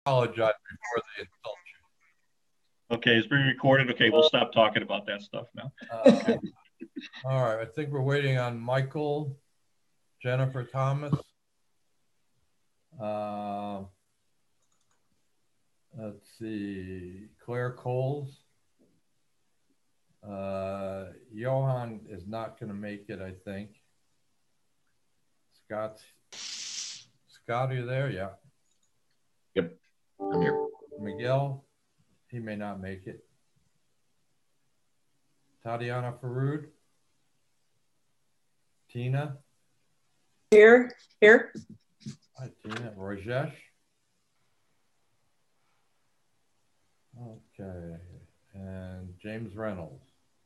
apologize before they insult Okay, it's being recorded. Okay, we'll stop talking about that stuff now. you. All right, I think we're waiting on Michael, Jennifer Thomas. Uh, let's see, Claire Coles. Johan is not going to make it, I think. Scott, are you there? Yeah. Yep, I'm here. Miguel, he may not make it. Tatiana Faroud. Tina. Here. Hi, Tina. Rajesh. Okay. And James Reynolds.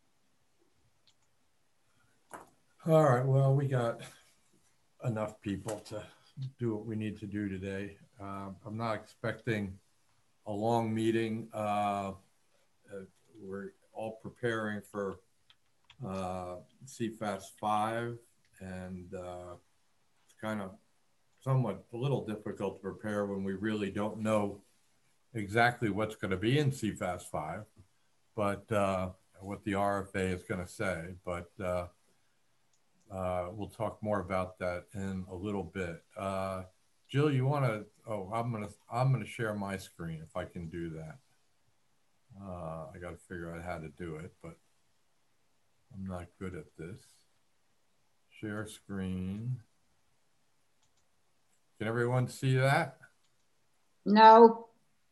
All right. Well, we got enough people to do what we need to do today. I'm not expecting a long meeting. We're all preparing for CFAS 5, and it's kind of somewhat a little difficult to prepare when we really don't know exactly what's going to be in CFAS 5, but what the RFA is going to say. But we'll talk more about that in a little bit. Jill, you want to? Oh, I'm gonna share my screen if I can do that. I got to figure out how to do it, but I'm not good at this. Share screen. Can everyone see that? No.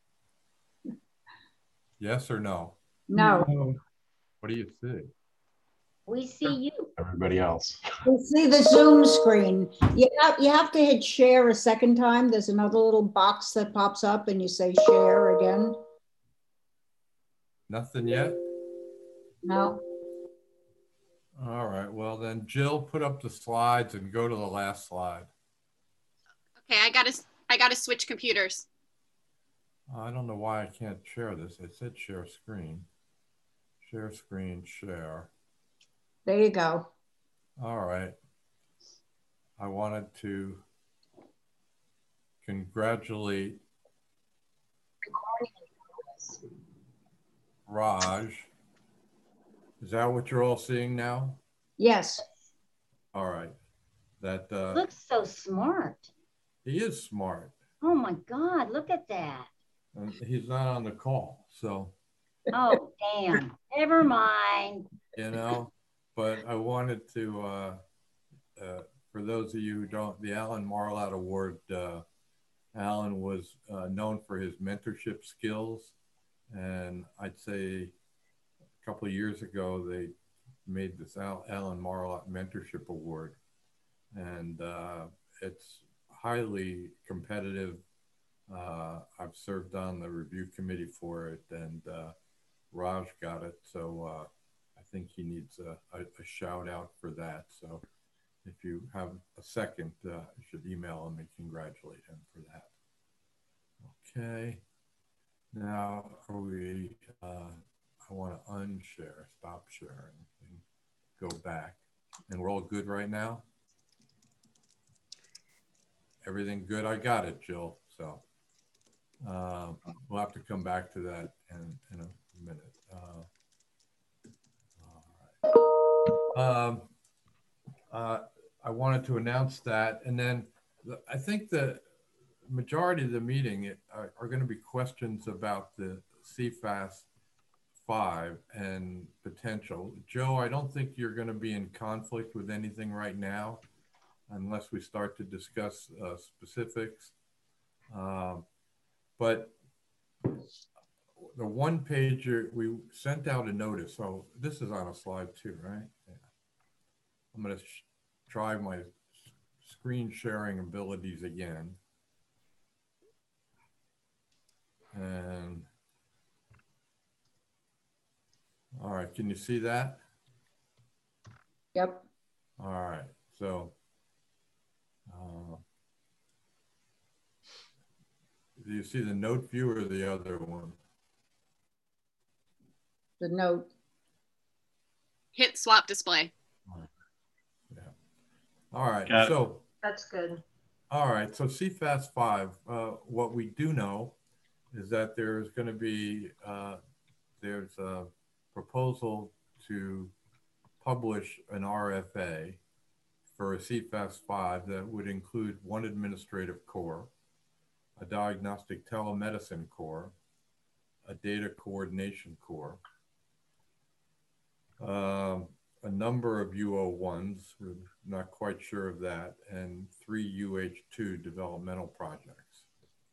Yes or no? No. What do you see? We see you. Everybody else. We see the Zoom screen. You have to hit share a second time. There's another little box that pops up and you say share again. Nothing yet? No. All right, well then Jill, put up the slides and go to the last slide. Okay, I gotta switch computers. I don't know why I can't share this. It said share screen. Share screen, share. There you go. All right. I wanted to congratulate Raj. Is that what you're all seeing now? Yes. All right. That Looks so smart. he is smart. Oh my God, look at that. And he's not on the call, so Oh, damn. Never mind. you know, but I wanted to for those of you who don't, the Alan Marlatt Award, Alan was known for his mentorship skills, and I'd say a couple of years ago they made this Alan Marlatt Mentorship Award, and it's highly competitive. I've served on the review committee for it, and Raj got it, so I think he needs a shout out for that. So if you have a second, you should email him and congratulate him for that. Okay. Now I want to unshare, stop sharing, and go back. And we're all good right now? Everything good? I got it, Jill. So we'll have to come back to that in a minute. All right. I wanted to announce that, and then I think the majority of the meeting are going to be questions about the CFAS 5 and potential. Joe, I don't think you're going to be in conflict with anything right now unless we start to discuss specifics. But the one pager, we sent out a notice. So this is on a slide too, right? Yeah. I'm going to try my screen sharing abilities again. And all right, can you see that? Yep. All right, so do you see the note view or the other one? The note. Hit swap display. Yeah. All right, so that's good. All right, so CFAS 5, what we do know is that there's going to be, there's a proposal to publish an RFA for a CFAS 5 that would include one administrative core, a diagnostic telemedicine core, a data coordination core, a number of UO1s, we're not quite sure of that, and 3 UH2 developmental projects.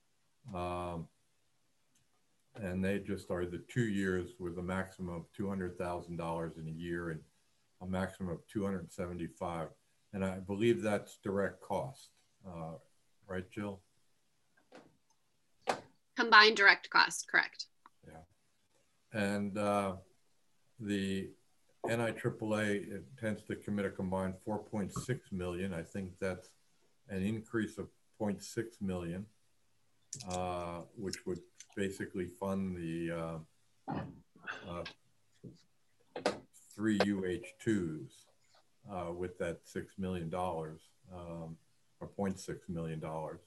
And they just are the 2 years with a maximum of $200,000 in a year and a maximum of 275. And I believe that's direct cost, right, Jill? Combined direct cost, correct. Yeah. And the NIAAA intends to commit a combined 4.6 million. I think that's an increase of 0.6 million, which would basically fund the 3 UH2s with that $6 million or $0.6 million.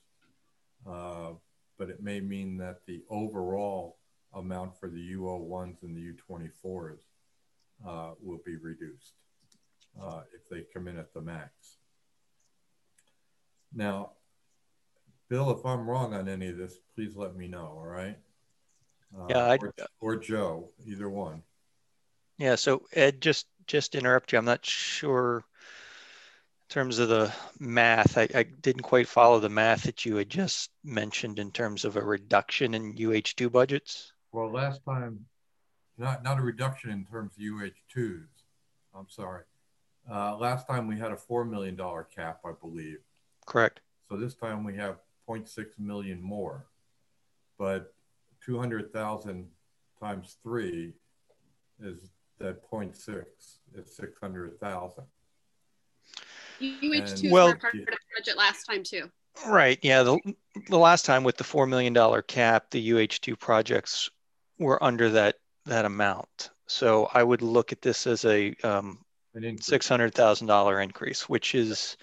But it may mean that the overall amount for the UO1s and the U24s will be reduced if they come in at the max. Now, Bill, if I'm wrong on any of this, please let me know, all right? Yeah, or Joe, either one. Yeah, so Ed, just interrupt you. I'm not sure in terms of the math. I didn't quite follow the math that you had just mentioned in terms of a reduction in UH2 budgets. Well, last time, not a reduction in terms of UH2s. I'm sorry. Last time we had a $4 million cap, I believe. Correct. So this time we have 0.6 million more, but 200,000 times 3 is that 0.6 is 600,000. UH2s well, were part of the budget last time too. Right. Yeah. The last time with the $4 million cap, the UH2 projects were under that amount. So I would look at this as a $600,000 increase, which is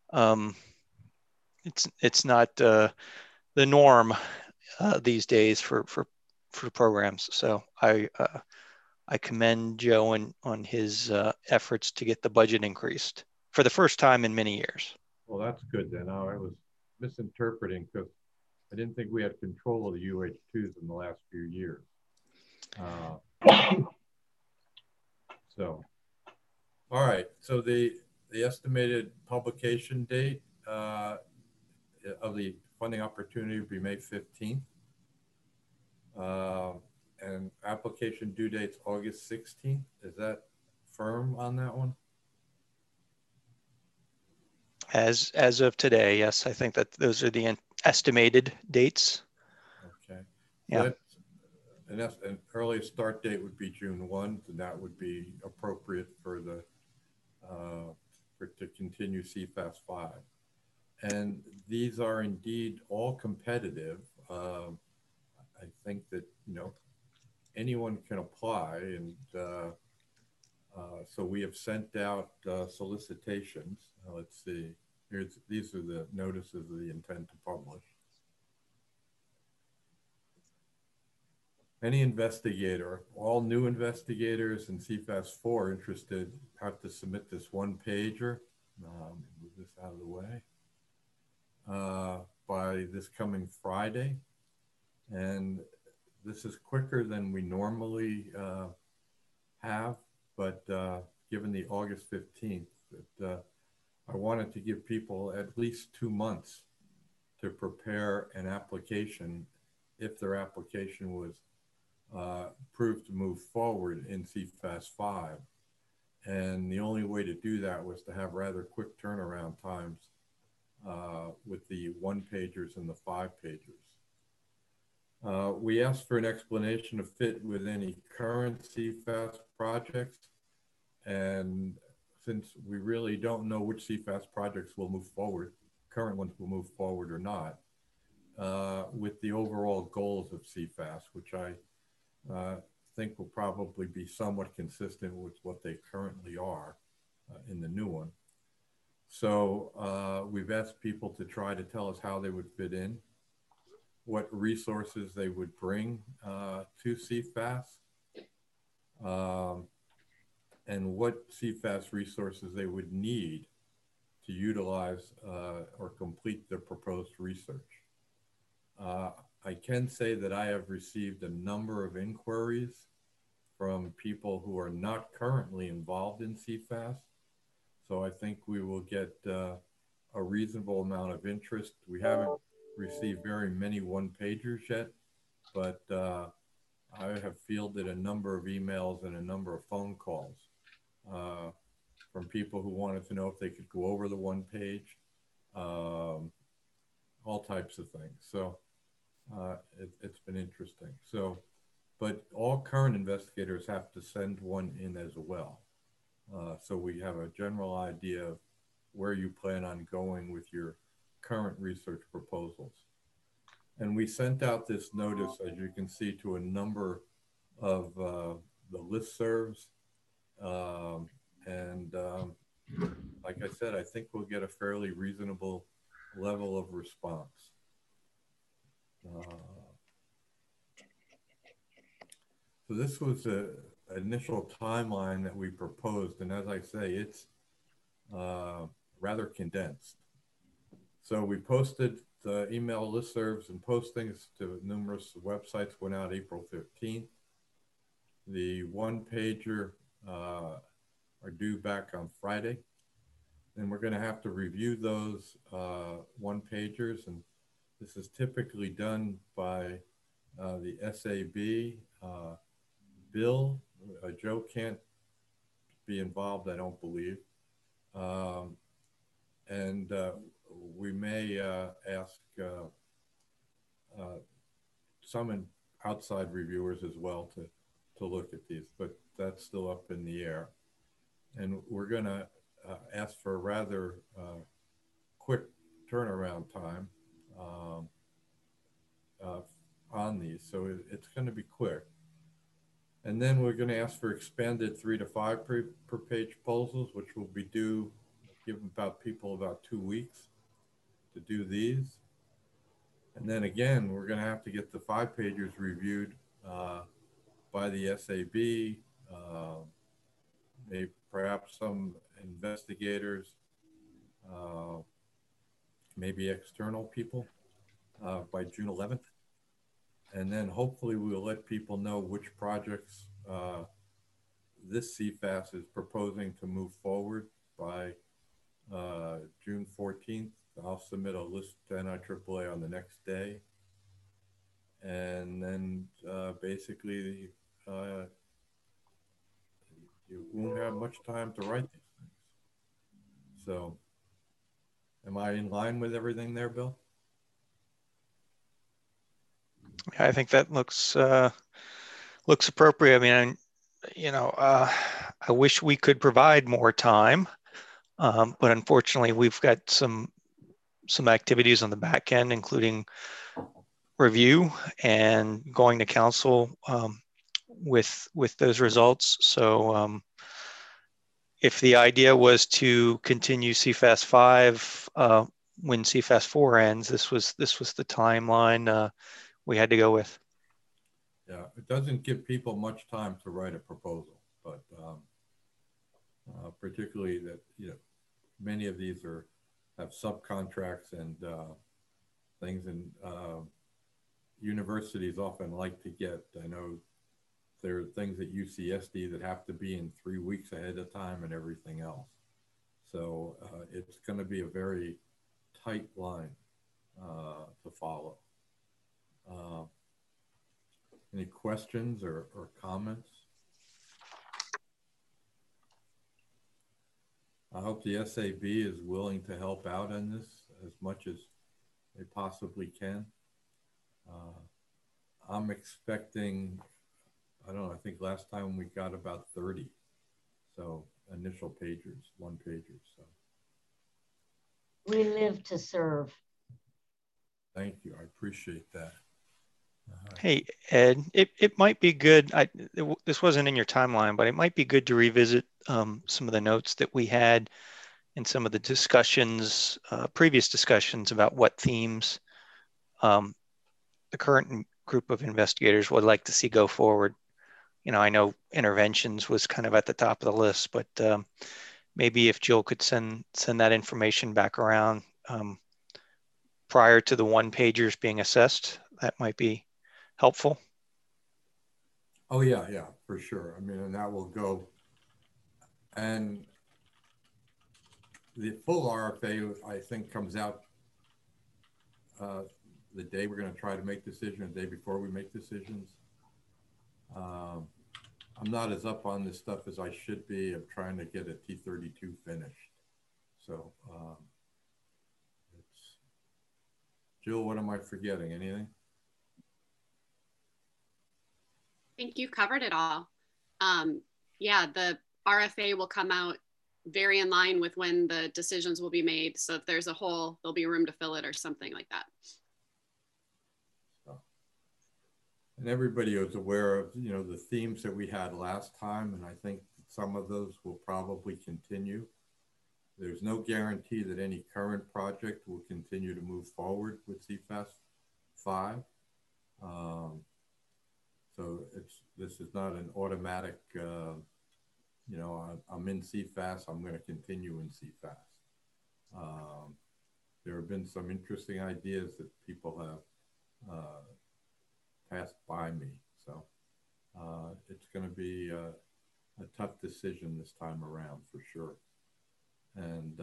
it's not the norm these days for programs. So I commend Joe on his efforts to get the budget increased for the first time in many years. Well, that's good then. I was misinterpreting because I didn't think we had control of the UH2s in the last few years. So, all right. So the estimated publication date of the funding opportunity will be May 15th. And application due date's August 16th. Is that firm on that one? As of today, yes, I think that those are the estimated dates. Okay. Yeah. An early start date would be June 1, and that would be appropriate for the to continue CFAS 5. And these are indeed all competitive. I think that anyone can apply, and so we have sent out solicitations. Let's see. These are the notices of the intent to publish. Any investigator, all new investigators in CFAS 4 interested have to submit this one pager. Move this out of the way by this coming Friday. And this is quicker than we normally have, but given the August 15th, I wanted to give people at least 2 months to prepare an application if their application was proved to move forward in CFAS 5. And the only way to do that was to have rather quick turnaround times with the 1-pagers and the 5-pagers. We asked for an explanation of fit with any current CFAS projects. And since we really don't know which CFAS projects will move forward, current ones will move forward or not, with the overall goals of CFAS, which I think will probably be somewhat consistent with what they currently are in the new one. So we've asked people to try to tell us how they would fit in. what resources they would bring to CFAS, and what CFAS resources they would need to utilize or complete their proposed research. I can say that I have received a number of inquiries from people who are not currently involved in CFAS. So I think we will get a reasonable amount of interest. We haven't received very many one-pagers yet, but I have fielded a number of emails and a number of phone calls from people who wanted to know if they could go over the one page, all types of things. So it's been interesting. So, but all current investigators have to send one in as well. So we have a general idea of where you plan on going with your current research proposals. And we sent out this notice, as you can see, to a number of the listservs. Like I said, I think we'll get a fairly reasonable level of response. So this was the initial timeline that we proposed. And as I say, it's rather condensed. So we posted the email listservs and postings to numerous websites, went out April 15th. The one-pager are due back on Friday. And we're going to have to review those one-pagers. And this is typically done by the SAB. Bill, Joe can't be involved, I don't believe. We may ask some outside reviewers as well to look at these, but that's still up in the air. And we're going to ask for a rather quick turnaround time on these. So it's going to be quick. And then we're going to ask for expanded 3 to 5 per page proposals, which will be due, give people about 2 weeks to do these. And then again, we're going to have to get the 5-pagers reviewed by the SAB, maybe perhaps some investigators, maybe external people by June 11th. And then hopefully we'll let people know which projects this CFAS is proposing to move forward by June 14th. I'll submit a list to NIAAA on the next day. And then basically you won't have much time to write these things. So am I in line with everything there, Bill? I think that looks appropriate. I mean, I wish we could provide more time, but unfortunately, we've got some activities on the back end, including review and going to council with those results. So, if the idea was to continue CFAS 5 when CFAS 4 ends, this was the timeline we had to go with. Yeah, it doesn't give people much time to write a proposal, but particularly that, many of these have subcontracts and things, and universities often like to get, I know there are things at UCSD that have to be in 3 weeks ahead of time and everything else. So it's going to be a very tight line to follow. Any questions or comments? I hope the SAB is willing to help out on this as much as they possibly can. I'm expecting, I don't know, I think last time we got about 30. So initial pagers, one pagers. So. We live to serve. Thank you. I appreciate that. Hey, Ed, it might be good. This wasn't in your timeline, but it might be good to revisit some of the notes that we had and some of the discussions, previous discussions about what themes the current group of investigators would like to see go forward. You know, I know interventions was kind of at the top of the list, but maybe if Jill could send that information back around prior to the one pagers being assessed, that might be helpful. Oh yeah, yeah, for sure. I mean, and that will go, and the full RFA, I think, comes out the day we're going to try to make decisions, the day before we make decisions. I'm not as up on this stuff as I should be. I'm trying to get a T32 finished. So, Jill, what am I forgetting? Anything? I think you covered it all. Yeah, the RFA will come out very in line with when the decisions will be made. So if there's a hole, there'll be room to fill it or something like that. And everybody is aware of, you know, the themes that we had last time, and I think some of those will probably continue. There's no guarantee that any current project will continue to move forward with CFAS 5. So this is not an automatic, you know, I'm in CFAS, I'm going to continue in CFAS. There have been some interesting ideas that people have passed by me. So it's going to be a tough decision this time around for sure. And,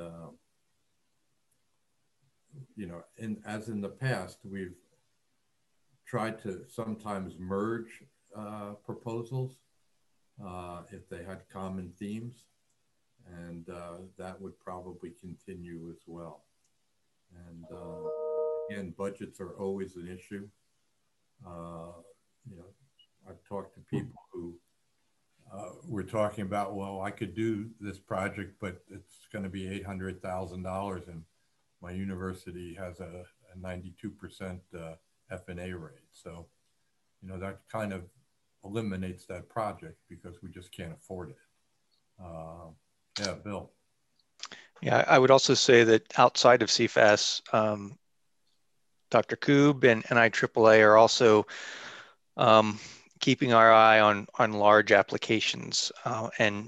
you know, as in the past, we've tried to sometimes merge proposals if they had common themes, and that would probably continue as well. And again, budgets are always an issue. You know, I've talked to people who were talking about, well, I could do this project, but it's going to be $800,000, and my university has a 92% F&A rate. So, you know, that kind of eliminates that project because we just can't afford it. Yeah, Bill. Yeah, I would also say that outside of CFAS, Dr. Koob and IAAA are also keeping our eye on large applications and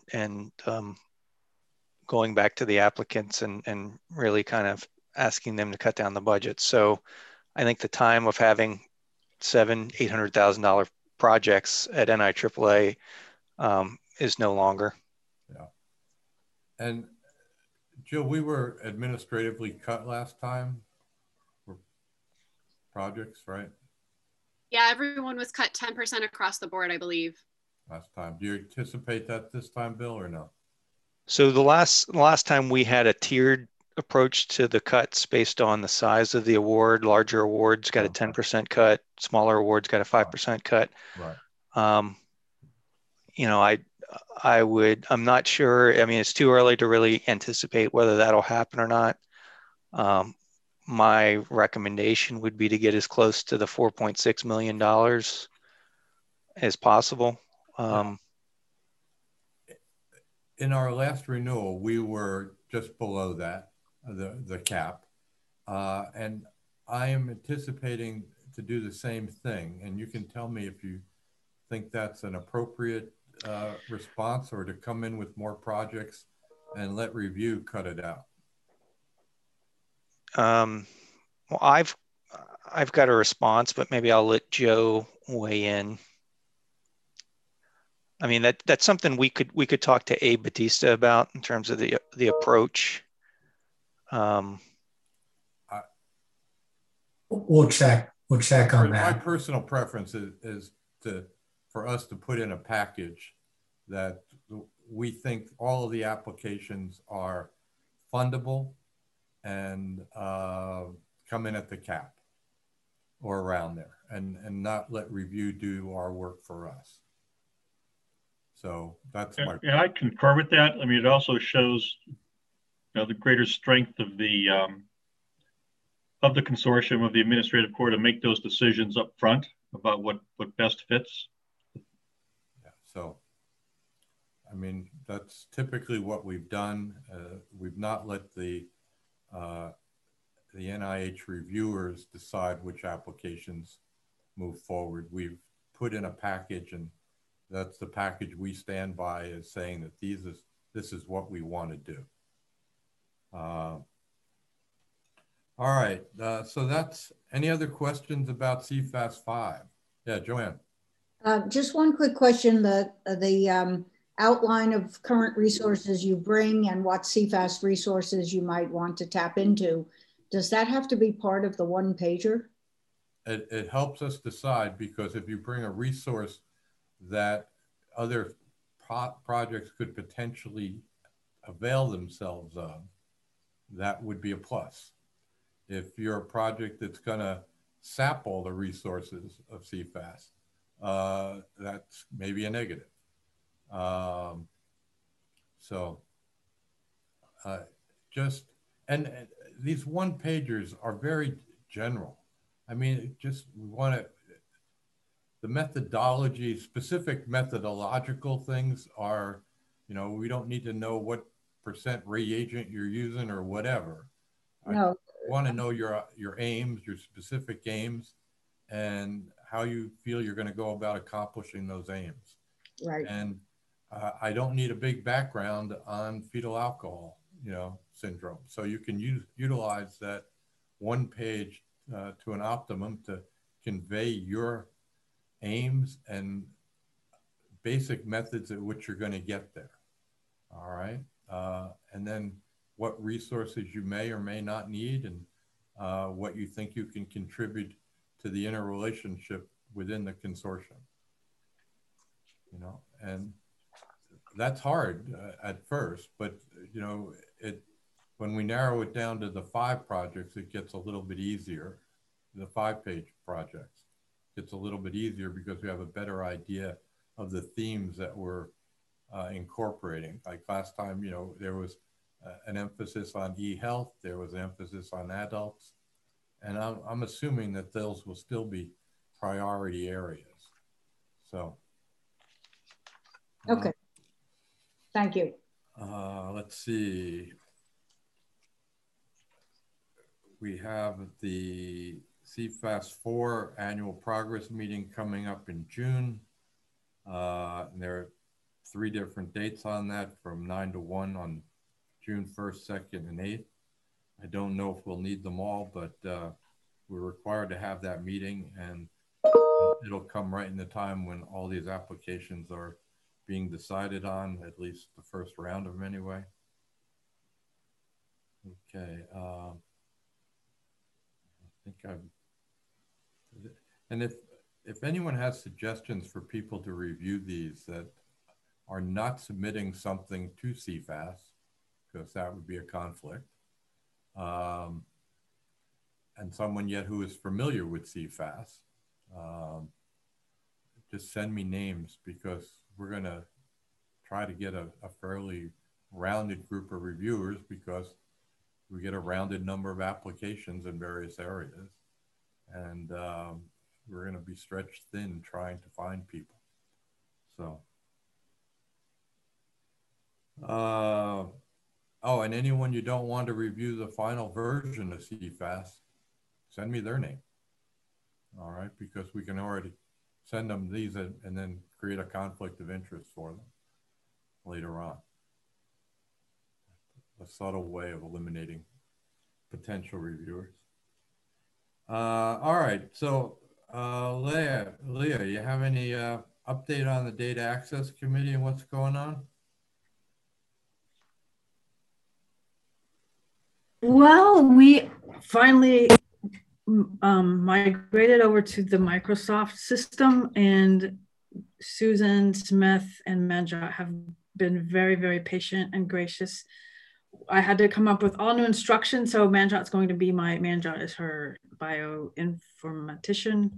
going back to the applicants and really kind of asking them to cut down the budget. So I think the time of having $800,000 projects at NIAAA is no longer. Yeah. And Jill, we were administratively cut last time for projects, right? Yeah, everyone was cut 10% across the board, I believe. Last time. Do you anticipate that this time, Bill, or no? So the last time we had a tiered approach to the cuts based on the size of the award. Larger awards got a 10% cut, smaller awards got a 5% cut. Right. You know, I'm not sure. I mean, it's too early to really anticipate whether that'll happen or not. My recommendation would be to get as close to the $4.6 million as possible. In our last renewal, we were just below that, the cap. And I am anticipating to do the same thing. And you can tell me if you think that's an appropriate response, or to come in with more projects and let review cut it out. Well, I've got a response, but maybe I'll let Joe weigh in. I mean, that's something we could talk to Abe Batista about in terms of the approach. We'll check on that. My personal preference is for us to put in a package that we think all of the applications are fundable and come in at the cap or around there, and not let review do our work for us. So that's my. Yeah, I concur with that. I mean, it also shows, you know, the greater strength of the consortium, of the administrative core, to make those decisions up front about what best fits. Yeah. So, I mean, that's typically what we've done. We've not let the NIH reviewers decide which applications move forward. We've put in a package, and that's the package we stand by, is saying that this is what we want to do. All right, so that's, any other questions about CFAS 5? Yeah, Joanne. Just one quick question, the outline of current resources you bring and what CFAS resources you might want to tap into, does that have to be part of the one pager? It helps us decide, because if you bring a resource that other projects could potentially avail themselves of, that would be a plus. If you're a project that's gonna sap all the resources of CFAS, that's maybe a negative. And these one pagers are very general. I mean, we want to, the methodology, specific methodological things are, we don't need to know what % reagent you're using or whatever. No. I want to know your aims, your specific aims, and how you feel you're going to go about accomplishing those aims. Right. And I don't need a big background on fetal alcohol, syndrome. So you can utilize that one page to an optimum to convey your aims and basic methods at which you're going to get there. All right. And then what resources you may or may not need, and what you think you can contribute to the interrelationship within the consortium. And that's hard at first, but when we narrow it down to the 5 projects, it gets a little bit easier. The 5-page projects gets a little bit easier because we have a better idea of the themes that we're incorporating. Like last time, there was an emphasis on e-health, there was an emphasis on adults, and I'm assuming that those will still be priority areas. So. Okay. Thank you. Let's see. We have the CFAS 4 annual progress meeting coming up in June. And there are 3 different dates on that, from 9 to 1 on June 1st, 2nd, and 8th. I don't know if we'll need them all, but we're required to have that meeting, and it'll come right in the time when all these applications are being decided on, at least the first round of them anyway. Okay. I think and if anyone has suggestions for people to review these that are not submitting something to CFAS, because that would be a conflict, and someone yet who is familiar with CFAS, just send me names, because we're going to try to get a fairly rounded group of reviewers, because we get a rounded number of applications in various areas. And we're going to be stretched thin trying to find people. So, oh, and anyone you don't want to review the final version of CFAS, send me their name. All right, because we can already send them these and then create a conflict of interest for them later on. A subtle way of eliminating potential reviewers. All right, so Leah, you have any update on the Data Access Committee and what's going on? Well, we finally migrated over to the Microsoft system, and Susan Smith and Manjot have been very, very patient and gracious. I had to come up with all new instructions. So Manjot's going to be Manjot is her bioinformatician.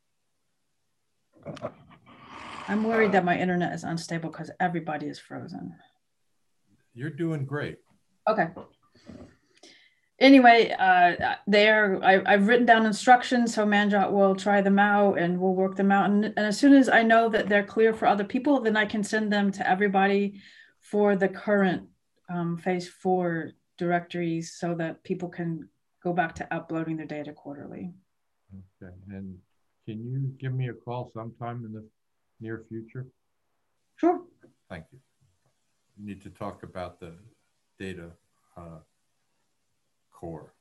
I'm worried that my internet is unstable because everybody is frozen. You're doing great. Okay. Anyway, I've written down instructions, so Manjot will try them out and we'll work them out. And as soon as I know that they're clear for other people, then I can send them to everybody for the current phase 4 directories, so that people can go back to uploading their data quarterly. Okay, and can you give me a call sometime in the near future? Sure. Thank you. We need to talk about the data core.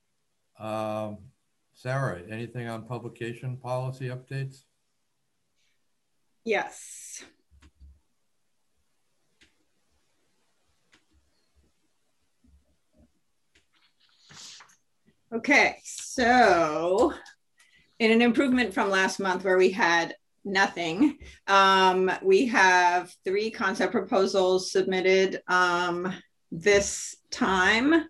Sarah, anything on publication policy updates? Yes. Okay, so in an improvement from last month where we had nothing, we have 3 concept proposals submitted this time,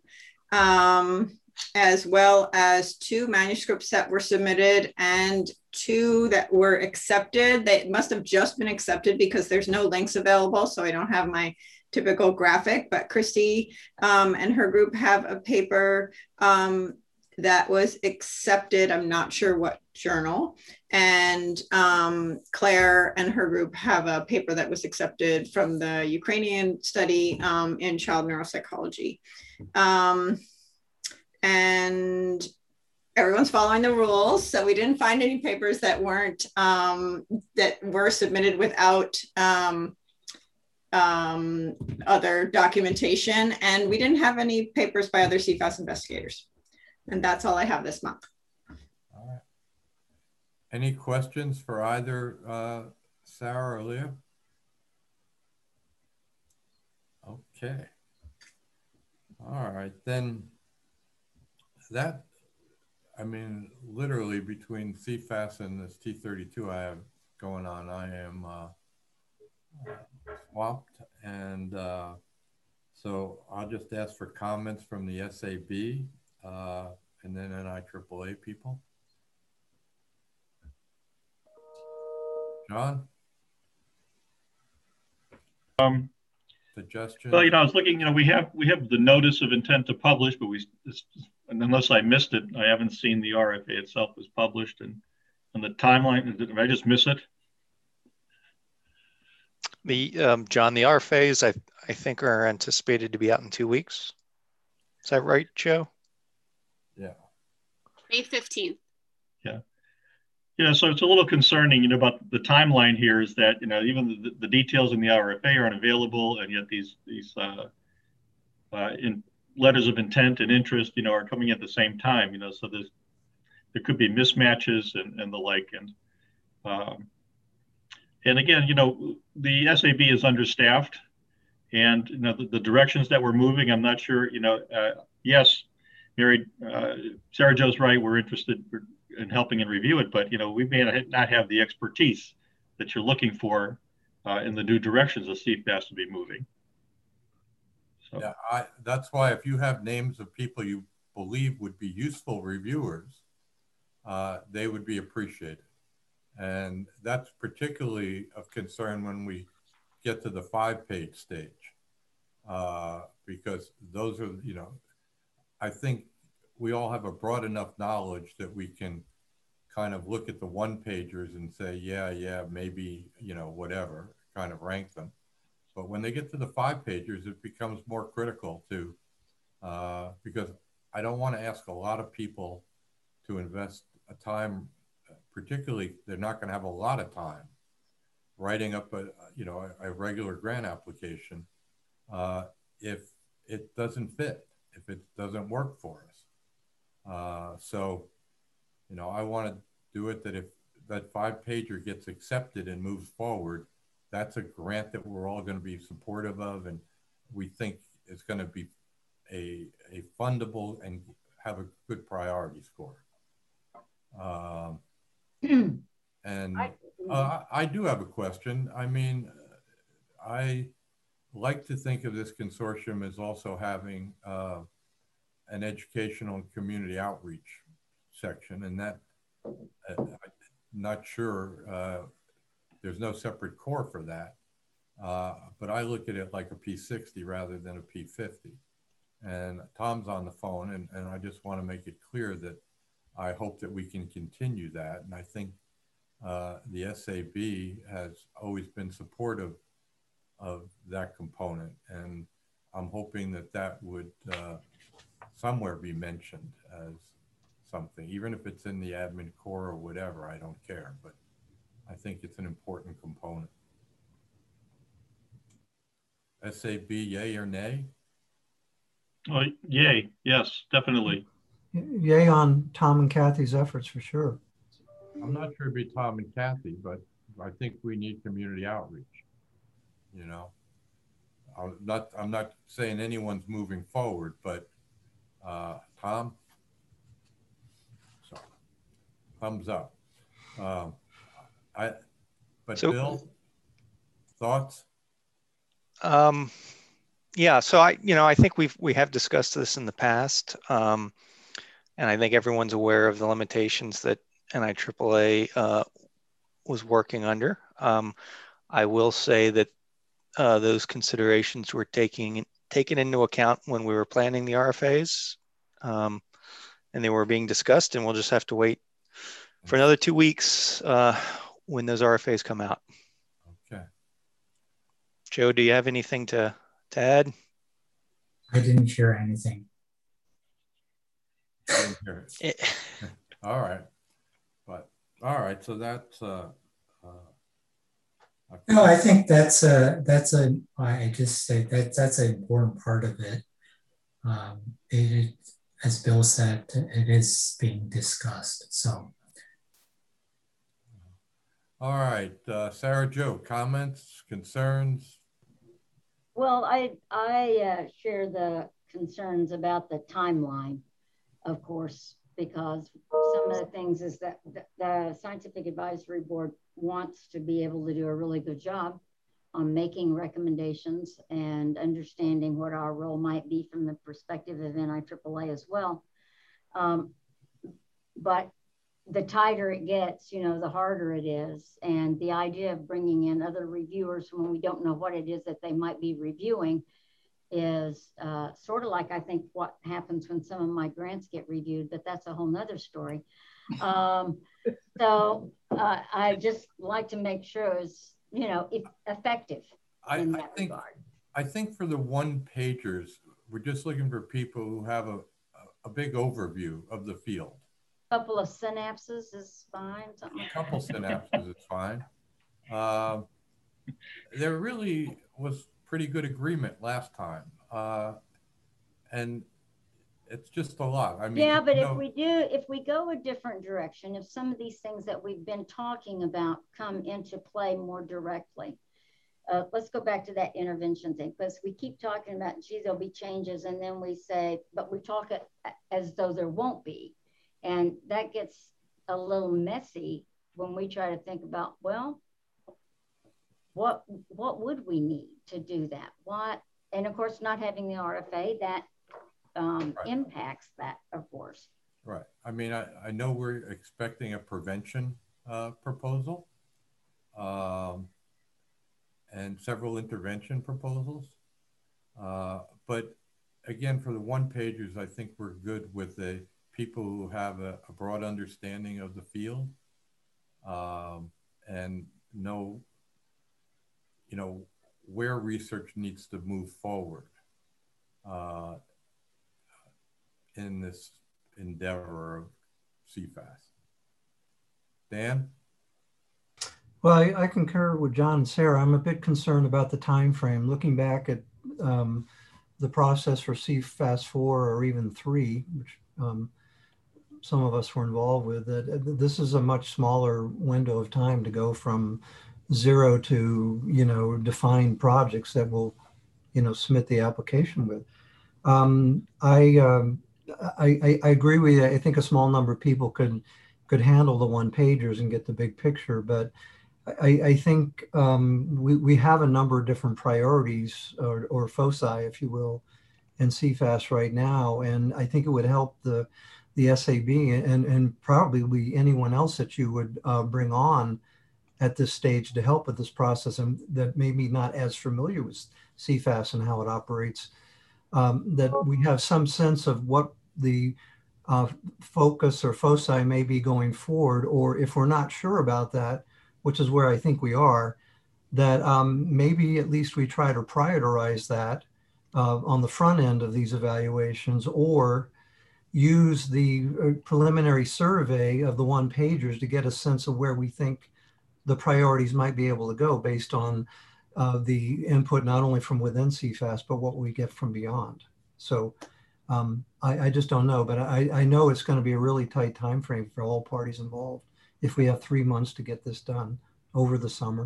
as well as 2 manuscripts that were submitted and 2 that were accepted. They must have just been accepted because there's no links available, so I don't have my typical graphic, but Christy and her group have a paper that was accepted. I'm not sure what journal. And Claire and her group have a paper that was accepted from the Ukrainian study in child neuropsychology. And everyone's following the rules. So we didn't find any papers that weren't, that were submitted without other documentation. And we didn't have any papers by other CFAS investigators. And that's all I have this month. All right. Any questions for either Sarah or Leah? Okay. All right, then that, I mean, literally between CFAS and this T32 I have going on, I am swamped. And so I'll just ask for comments from the SAB and then NIAAA people. John? Suggestion? Well, I was looking, we have the notice of intent to publish, but and unless I missed it, I haven't seen the RFA itself was published, and the timeline, did I just miss it? John, the RFAs I think are anticipated to be out in 2 weeks. Is that right, Joe? Yeah. May 15th. Yeah. So it's a little concerning, about the timeline here is that, even the details in the RFA are unavailable, and yet these in letters of intent and interest, are coming at the same time, so there could be mismatches and the like. And again, the SAB is understaffed, and, the directions that we're moving, I'm not sure, yes, Mary, Sarah Jo's right, we're interested in helping and review it, but, we may not have the expertise that you're looking for in the new directions of CFAS to be moving. So. Yeah, that's why if you have names of people you believe would be useful reviewers, they would be appreciated. And that's particularly of concern when we get to the 5-page stage, because those are, I think we all have a broad enough knowledge that we can kind of look at the 1-pagers and say, yeah, maybe, whatever, kind of rank them. But when they get to the 5-pagers, it becomes more critical to, because I don't want to ask a lot of people to invest a time, particularly they're not going to have a lot of time writing up a regular grant application if it doesn't fit, if it doesn't work for us. So, I want to do it that if that 5-pager gets accepted and moves forward, that's a grant that we're all going to be supportive of, and we think it's going to be a fundable and have a good priority score. And I do have a question. I mean, I like to think of this consortium as also having an educational and community outreach section, and that I'm not sure, there's no separate core for that, but I look at it like a P60 rather than a P50. And Tom's on the phone, and I just want to make it clear that I hope that we can continue that. And I think the SAB has always been supportive of that component, and I'm hoping that that would somewhere be mentioned as something, even if it's in the admin core or whatever, I don't care, but I think it's an important component. SAB, yay or nay? Yay, yes, definitely. Yay on Tom and Kathy's efforts for sure. I'm not sure it'd be Tom and Kathy, but I think we need community outreach. You know, I'm not saying anyone's moving forward, but Tom, so thumbs up. Bill, thoughts? Yeah, so I think we have discussed this in the past, and I think everyone's aware of the limitations that NIAAA was working under. I will say that those considerations were taken into account when we were planning the RFAs, and they were being discussed, and we'll just have to wait for another 2 weeks when those RFAs come out. Okay. Joe, do you have anything to add? I didn't hear anything. Didn't hear it. All right. But all right, so that's no, I think I just say that's an important part of it. It, as Bill said, it is being discussed. So, all right, Sarah Jo, comments, concerns? Well, I share the concerns about the timeline, of course, because some of the things is that the Scientific Advisory Board wants to be able to do a really good job on making recommendations and understanding what our role might be from the perspective of NIAAA as well. But the tighter it gets, the harder it is. And the idea of bringing in other reviewers when we don't know what it is that they might be reviewing is sort of like, I think, what happens when some of my grants get reviewed, but that's a whole nother story. So I just like to make sure it's, effective in that regard. I think for the one-pagers, we're just looking for people who have a big overview of the field. A couple of synapses is fine. A couple synapses is fine. There really was pretty good agreement last time. And it's just a lot. I mean, yeah, but if we go a different direction, if some of these things that we've been talking about come into play more directly, let's go back to that intervention thing, because we keep talking about, gee, there'll be changes. And then we say, but we talk as though there won't be. And that gets a little messy when we try to think about, well, what would we need to do that? And of course, not having the RFA, that impacts that, of course. Right. I mean, I know we're expecting a prevention proposal and several intervention proposals. But again, for the one-pagers, I think we're good with the people who have a broad understanding of the field and know, where research needs to move forward in this endeavor of CFAS. Dan? Well, I concur with John and Sarah. I'm a bit concerned about the time frame. Looking back at the process for CFAS 4 or even 3, which some of us were involved with, that this is a much smaller window of time to go from 0 to defined projects that we'll submit the application with. I agree with you. I think a small number of people could handle the one-pagers and get the big picture, but I think we have a number of different priorities or foci, if you will, in CFAS right now, and I think it would help the SAB and probably anyone else that you would bring on at this stage to help with this process and that maybe not as familiar with CFAS and how it operates, that we have some sense of what the focus or foci may be going forward, or if we're not sure about that, which is where I think we are, that maybe at least we try to prioritize that on the front end of these evaluations, or use the preliminary survey of the one pagers to get a sense of where we think the priorities might be able to go based on the input, not only from within CFAS, but what we get from beyond. So I just don't know, but I know it's going to be a really tight time frame for all parties involved if we have 3 months to get this done over the summer.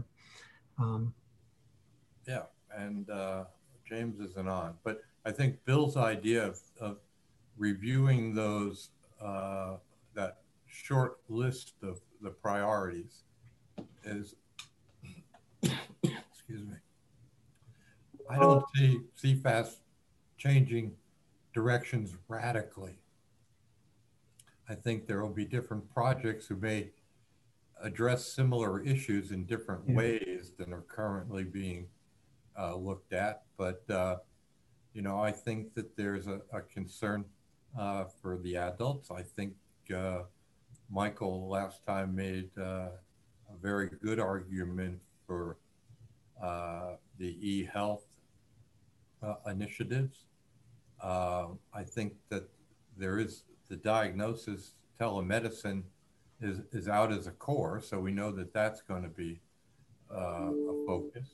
Yeah, and James isn't on, but I think Bill's idea of reviewing those, that short list of the priorities is, excuse me, I don't see CFAS changing directions radically. I think there will be different projects who may address similar issues in different ways than are currently being looked at. But, you know, I think that there's a concern for the adults. I think Michael last time made a very good argument for the e-health initiatives. I think that there is the diagnosis telemedicine is out as a core, so we know that that's going to be a focus.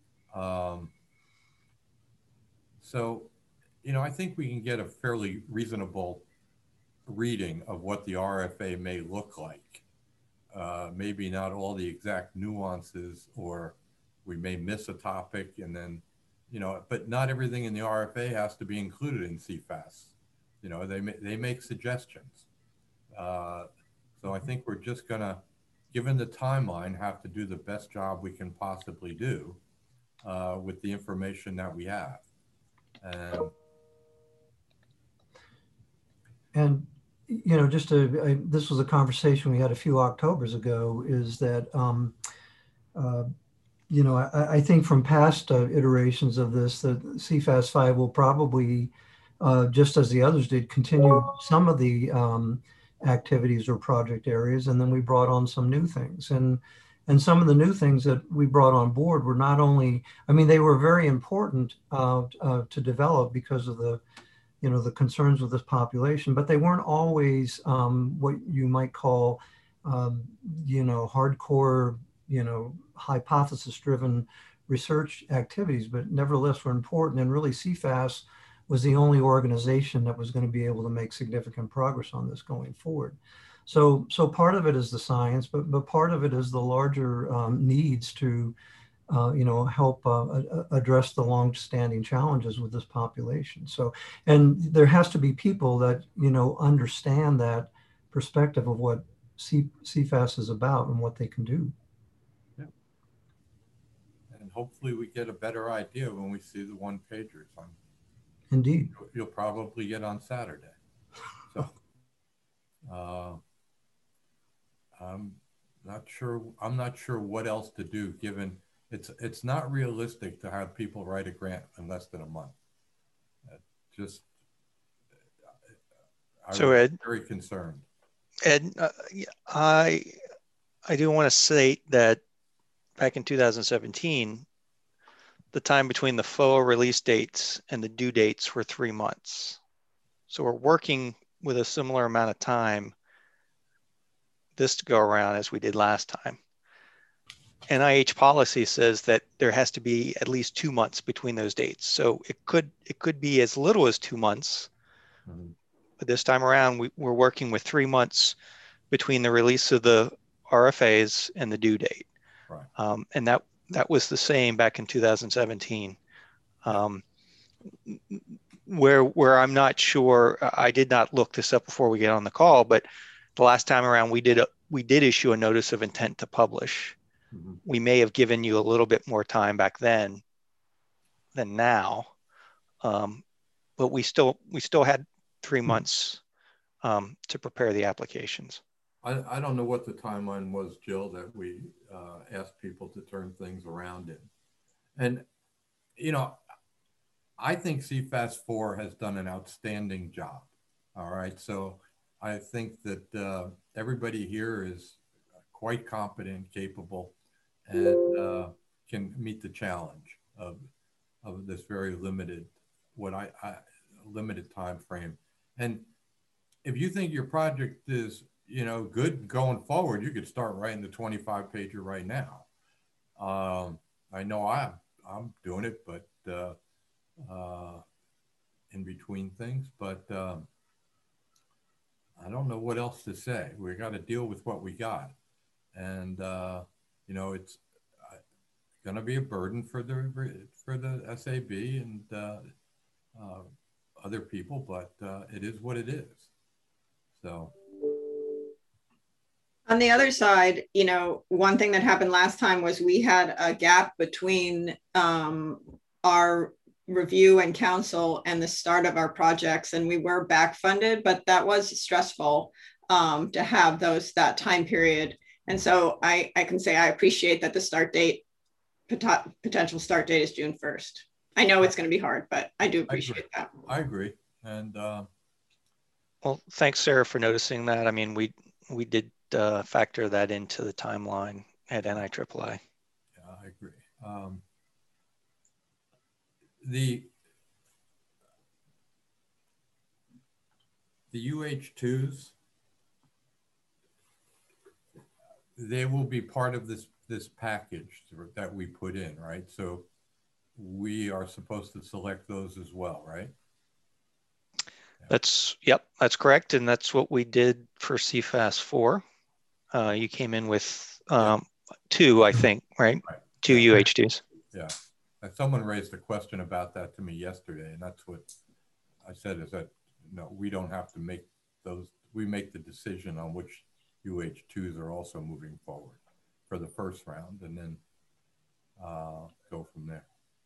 So, you know, I think we can get a fairly reasonable reading of what the RFA may look like. Maybe not all the exact nuances, or we may miss a topic, and then, you know, but not everything in the RFA has to be included in CFAS. You know, they make suggestions. So I think we're just gonna, given the timeline, have to do the best job we can possibly do with the information that we have. And you know, just this was a conversation we had a few Octobers ago, is that, you know, I think from past iterations of this, that CFAS 5 will probably, just as the others did, continue some of the activities or project areas, and then we brought on some new things. And some of the new things that we brought on board were not only, I mean, they were very important to develop because of the, you know, the concerns with this population, but they weren't always what you might call, you know, hardcore, you know, hypothesis-driven research activities, but nevertheless were important. And really CFAS was the only organization that was going to be able to make significant progress on this going forward. So part of it is the science, but part of it is the larger needs to, you know, help address the long-standing challenges with this population. So, and there has to be people that, you know, understand that perspective of what CFAS is about and what they can do. Yeah. And hopefully we get a better idea when we see the one-pagers on. Indeed. You'll probably get on Saturday. So I'm not sure what else to do, given it's not realistic to have people write a grant in less than a month. Just, so Ed, very concerned. Ed, I do want to state that back in 2017, the time between the FOA release dates and the due dates were 3 months. So we're working with a similar amount of time this to go around as we did last time. NIH policy says that there has to be at least 2 months between those dates. So it could be as little as 2 months. Mm-hmm. But this time around, we're working with 3 months between the release of the RFAs and the due date. Right. And that was the same back in 2017. Where I'm not sure, I did not look this up before we get on the call, but the last time around we did issue a notice of intent to publish. Mm-hmm. We may have given you a little bit more time back then than now, but we still had 3 months to prepare the applications. I don't know what the timeline was, Jill, that we asked people to turn things around in. And, you know, I think CFAS 4 has done an outstanding job. All right. So I think that everybody here is quite competent, capable, and can meet the challenge of this very limited, limited time frame. And if you think your project is, you know, good going forward, you could start writing the 25-pager right now. I know I'm doing it, but in between things, but I don't know what else to say. We got to deal with what we got, and you know, it's going to be a burden for the SAB and other people, but it is what it is. So. On the other side, you know, one thing that happened last time was we had a gap between our review and council and the start of our projects, and we were back funded, but that was stressful to have that time period. And so I can say I appreciate that the start date, potential start date is June 1st. I know it's going to be hard, but I do appreciate that. I agree. And well, thanks, Sarah, for noticing that. I mean, we did factor that into the timeline at NIAAA. Yeah, I agree. The UH2s, they will be part of this package that we put in, right? So we are supposed to select those as well, right? Yep, that's correct. And that's what we did for CFAS 4. You came in with 2, I think, right? 2 UH2s. Yeah. And someone raised a question about that to me yesterday, and that's what I said, is that, no, we don't have to make those. We make the decision on which UH2s are also moving forward for the first round, and then go from there.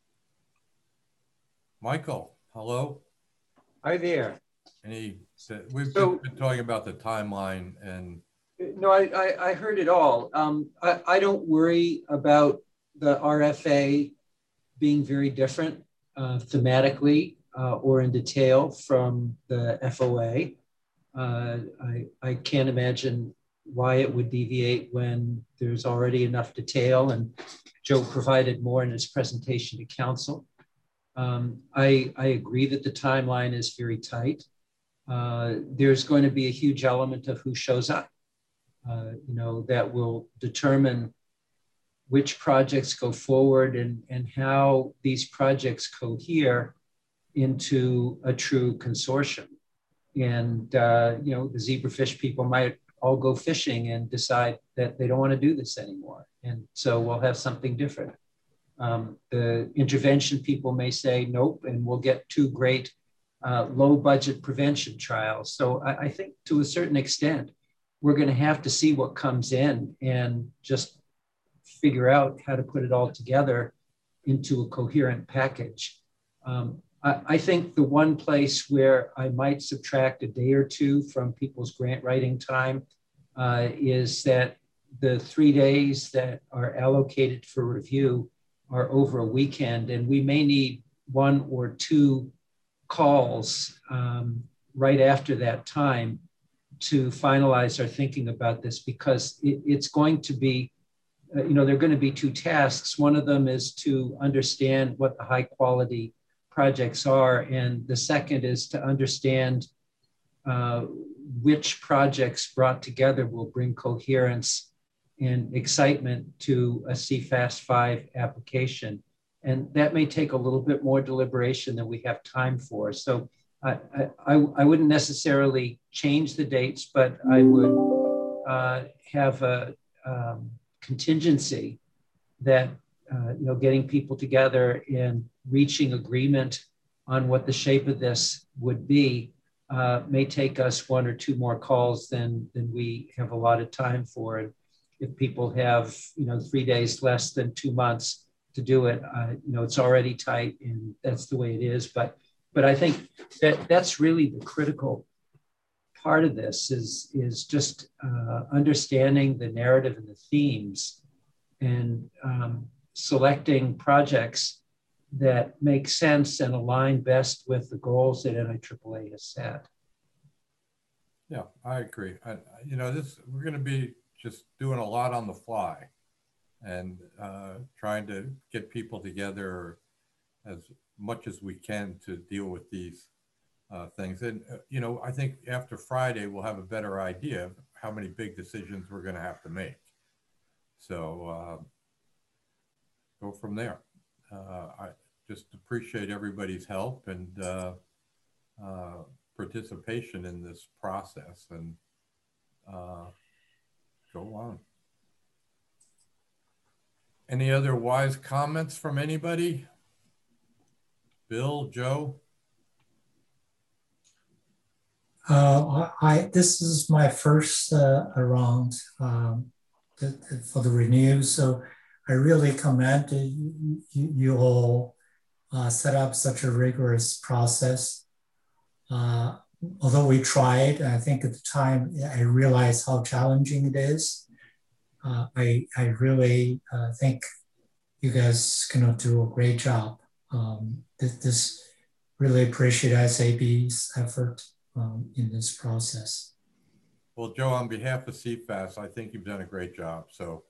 Michael, hello. Hi there. We've been talking about the timeline, and no, I heard it all. I don't worry about the RFA being very different thematically or in detail from the FOA. I can't imagine why it would deviate when there's already enough detail, and Joe provided more in his presentation to council. I agree that the timeline is very tight. There's going to be a huge element of who shows up, you know, that will determine which projects go forward and how these projects cohere into a true consortium. And, you know, the zebrafish people might all go fishing and decide that they don't want to do this anymore. And so we'll have something different. The intervention people may say, nope, and we'll get 2 great low budget prevention trials. So I think to a certain extent, we're going to have to see what comes in and just figure out how to put it all together into a coherent package. I think the one place where I might subtract a day or 2 from people's grant writing time is that the 3 days that are allocated for review are over a weekend, and we may need 1 or 2 calls right after that time to finalize our thinking about this, because it's going to be, you know, there are going to be 2 tasks. One of them is to understand what the high quality projects are, and the second is to understand which projects brought together will bring coherence and excitement to a CFAS 5 application. And that may take a little bit more deliberation than we have time for. So I wouldn't necessarily change the dates, but I would have a contingency that you know, getting people together and reaching agreement on what the shape of this would be may take us 1 or 2 more calls than we have a lot of time for. And if people have, you know, 3 days less than 2 months to do it, you know, it's already tight, and that's the way it is. But I think that's really the critical part of this is just understanding the narrative and the themes, and selecting projects that make sense and align best with the goals that NIAAA has set. Yeah, I agree. You know, we're going to be just doing a lot on the fly, and trying to get people together as much as we can to deal with these things. And, you know, I think after Friday, we'll have a better idea of how many big decisions we're going to have to make. So go from there. I just appreciate everybody's help and participation in this process, and go on. Any other wise comments from anybody? Bill, Joe? This is my first round for the renew, so I really commend you all set up such a rigorous process. Although we tried, I think at the time I realized how challenging it is. I really think you guys gonna do a great job. This really appreciate SAB's effort in this process. Well, Joe, on behalf of CFAS, I think you've done a great job. So,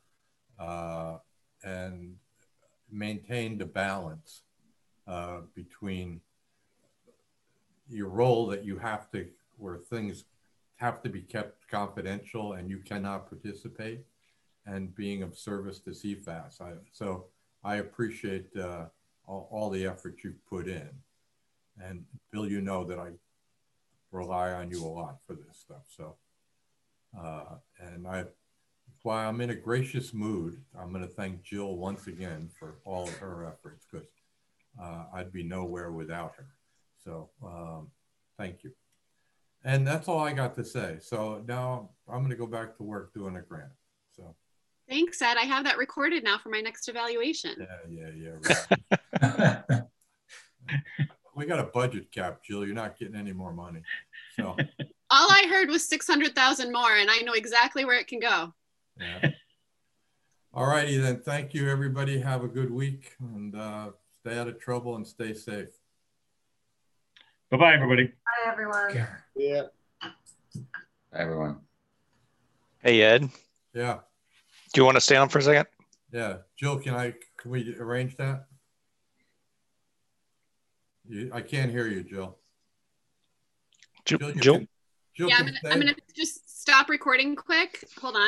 and maintain the balance between your role that you have to, where things have to be kept confidential and you cannot participate, and being of service to CFAS. So I appreciate all the effort you've put in. And Bill, you know that I rely on you a lot for this stuff. So, and while I'm in a gracious mood, I'm going to thank Jill once again for all of her efforts, because I'd be nowhere without her. So thank you. And that's all I got to say. So now I'm going to go back to work doing a grant. So Thanks, Ed. I have that recorded now for my next evaluation. Yeah. Right. We got a budget cap, Jill. You're not getting any more money. So all I heard was 600,000 more, and I know exactly where it can go. Yeah. All righty then. Thank you, everybody. Have a good week, and stay out of trouble and stay safe. Bye-bye, everybody. Bye, everyone. Yeah. Hi, everyone. Hey, Ed. Yeah. Do you want to stay on for a second? Yeah. Jill, can we arrange that? I can't hear you, Jill. Jill? Yeah, I'm gonna just stop recording quick. Hold on.